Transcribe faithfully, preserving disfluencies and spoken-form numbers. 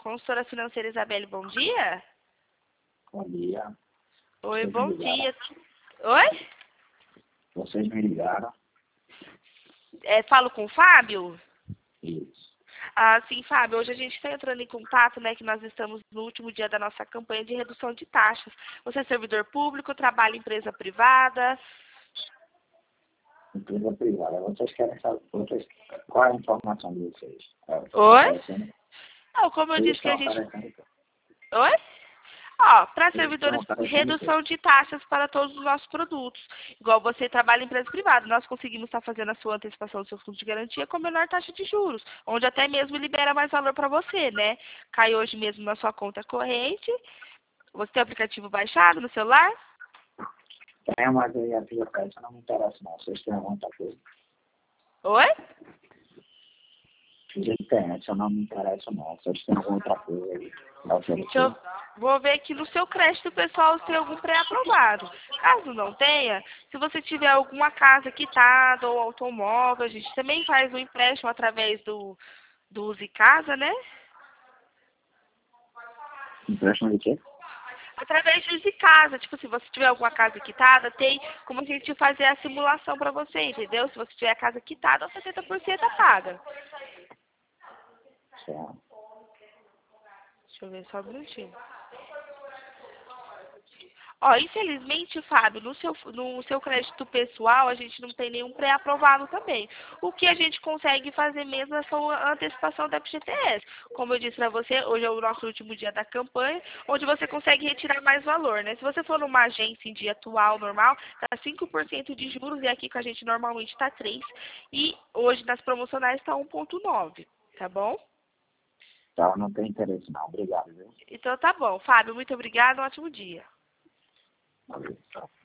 consultora financeira Isabelle, bom dia. Bom dia. Oi, Vocês bom me ligaram. dia. Oi? Vocês me ligaram? É, falo com o Fábio? Isso. Ah, sim, Fábio, hoje a gente está entrando em contato, né, que nós estamos no último dia da nossa campanha de redução de taxas. Você é servidor público, trabalha em empresa privada? Empresa privada. Vocês querem saber vocês, qual é a informação de vocês? É, vocês estão Oi? oferecendo? Não, como eu Vocês disse que estão a gente... oferecendo? Oi? Ó, para Vocês estão servidores, oferecendo o quê? redução de taxas para todos os nossos produtos. Igual você trabalha em empresa privada, nós conseguimos estar fazendo a sua antecipação do seu fundo de garantia com menor taxa de juros, onde até mesmo libera mais valor para você, né? Cai hoje mesmo na sua conta corrente. Você tem o aplicativo baixado no celular? Tem, mas aí a via isso não me interessa não. Vocês têm muita coisa. Oi? Fiz a internet, isso não me interessa não. Vocês têm alguma outra coisa aí pra oferecer? Deixa eu... Vou ver aqui no seu crédito pessoal se tem algum pré-aprovado. Caso não tenha, se você tiver alguma casa quitada ou automóvel, a gente também faz um empréstimo através do, do Use Casa, né? Empréstimo de quê? Através de Use Casa. Tipo, se você tiver alguma casa quitada, tem como a gente fazer a simulação para você, entendeu? Se você tiver a casa quitada, setenta por cento paga. Certo. Deixa eu ver só um minutinho. Ó, infelizmente, Fábio, no seu, no seu crédito pessoal, a gente não tem nenhum pré-aprovado também. O que a gente consegue fazer mesmo é só a antecipação da F G T S. Como eu disse para você, hoje é o nosso último dia da campanha, onde você consegue retirar mais valor, né? Se você for numa agência em dia atual, normal, tá cinco por cento de juros, e aqui com a gente normalmente tá três por cento, e hoje nas promocionais tá um vírgula nove por cento, tá bom? Tá, não tem interesse não. Obrigado, viu? Então tá bom. Fábio, muito obrigada, um ótimo dia. Valeu, tchau.